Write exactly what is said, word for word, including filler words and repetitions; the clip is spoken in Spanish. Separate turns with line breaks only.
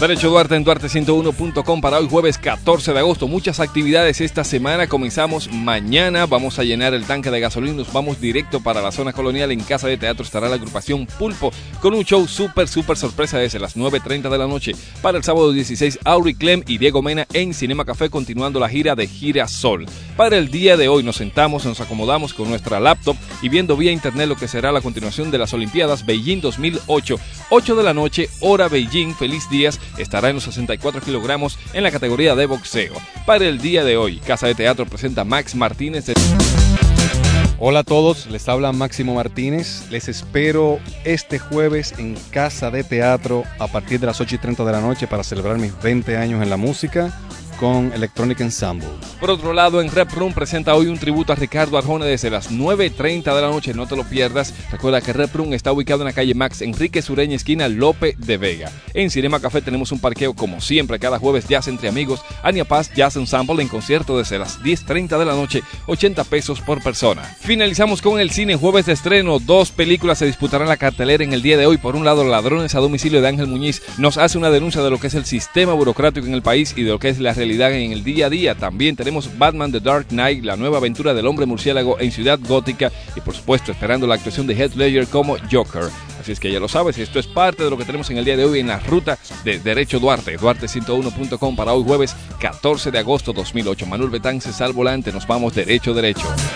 Derecho Duarte en Duarte ciento uno punto com para hoy jueves catorce de agosto. Muchas actividades esta semana. Comenzamos mañana. Vamos a llenar el tanque de gasolina. Nos vamos directo para la zona colonial. En Casa de Teatro estará la agrupación Pulpo con un show súper, súper sorpresa desde las nueve treinta de la noche. Para el sábado dieciséis, Auri Clem y Diego Mena en Cinema Café continuando la gira de Girasol. Para el día de hoy nos sentamos, nos acomodamos con nuestra laptop y viendo vía internet lo que será la continuación de las Olimpiadas Beijing dos mil ocho. ocho de la noche, hora Beijing. Feliz Díaz estará en los sesenta y cuatro kilogramos en la categoría de boxeo. Para el día de hoy, Casa de Teatro presenta Max Martínez. De...
Hola a todos, les habla Máximo Martínez. Les espero este jueves en Casa de Teatro a partir de las ocho y treinta de la noche para celebrar mis veinte años en la música con Electronic Ensemble.
Por otro lado, en Rep Room presenta hoy un tributo a Ricardo Arjona desde las nueve treinta de la noche. No te lo pierdas. Recuerda que Rep Room está ubicado en la calle Max Enrique Sureña, esquina Lope de Vega. En Cinema Café tenemos un parqueo como siempre. Cada jueves jazz entre amigos. Ania Paz Jazz Ensemble en concierto desde las diez treinta de la noche. ochenta pesos por persona. Finalizamos con el cine. Jueves de estreno. Dos películas se disputarán la cartelera en el día de hoy. Por un lado, Ladrones a domicilio de Ángel Muñiz nos hace una denuncia de lo que es el sistema burocrático en el país y de lo que es la realidad en el día a día. También tenemos Batman The Dark Knight, la nueva aventura del hombre murciélago en Ciudad Gótica y por supuesto esperando la actuación de Heath Ledger como Joker. Así es que ya lo sabes, esto es parte de lo que tenemos en el día de hoy en la ruta de Derecho Duarte, Duarte ciento uno punto com para hoy jueves catorce de agosto dos mil ocho. Manuel Betán, César Volante, nos vamos derecho, derecho.